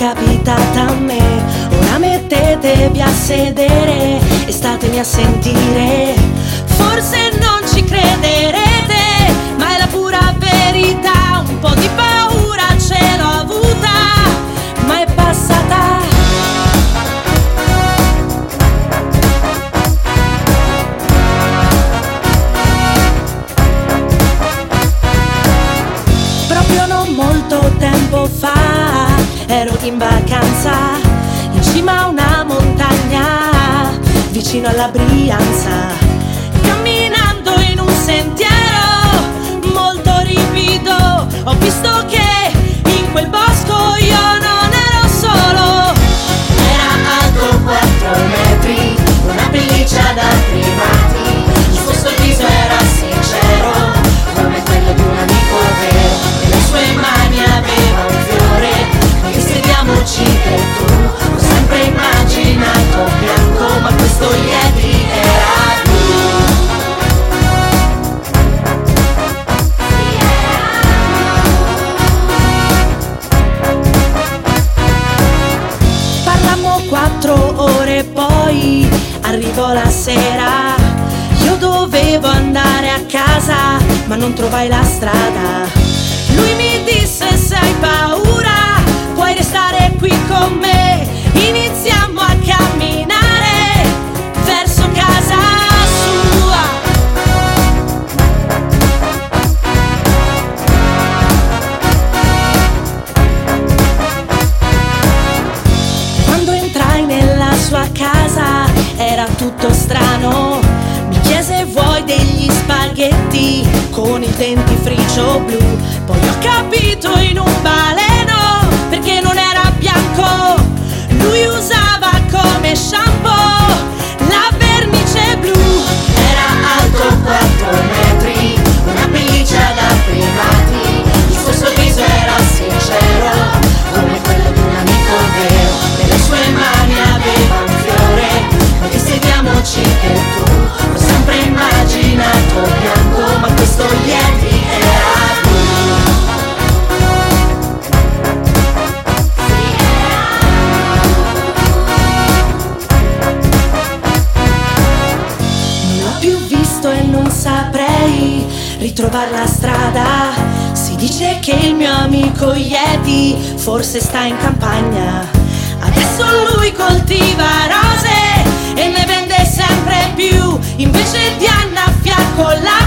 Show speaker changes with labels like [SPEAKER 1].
[SPEAKER 1] capitata a me. Ora mettetevi a sedere e statemi a sentire. Forse non ci crederete, ma è la pura verità. Un po' di paura ce l'ho avuta, ma è passata. Proprio non molto tempo fa ero in vacanza in cima a una montagna vicino alla Brianza, camminando in un sentiero molto ripido. Ho visto che in quel bosco io non ero solo. Era alto 4 metri, una pelliccia da primati. Il suo sorriso era sincero, come quello di un amico vero. E le sue mani aveva un fiore. Sediamoci che tu, ho sempre immaginato bianco, ma questo Yeti era tu. Parlammo 4 ore, poi arrivò la sera. Io dovevo andare a casa, ma non trovai la strada. Lui mi disse: se hai paura puoi restare qui con me. Iniziamo a camminare verso casa sua. Quando entrai nella sua casa era tutto strano. Mi chiese: vuoi degli spaghetti con il dentifricio blu? Poi ho capito in un baleno perché non era bianco. Lui usava come shampoo la vernice blu. Era alto 4 metri, una pelliccia da primati. Il suo sorriso era sincero, come quello di un amico vero. Nelle sue mani aveva un fiore. Ma sediamoci che tu, ho sempre immaginato bianco, ma questo Yeti era tu. E non saprei ritrovare la strada. Si dice che il mio amico Yeti forse sta in campagna. Adesso lui coltiva rose e ne vende sempre più, invece di annaffiar con la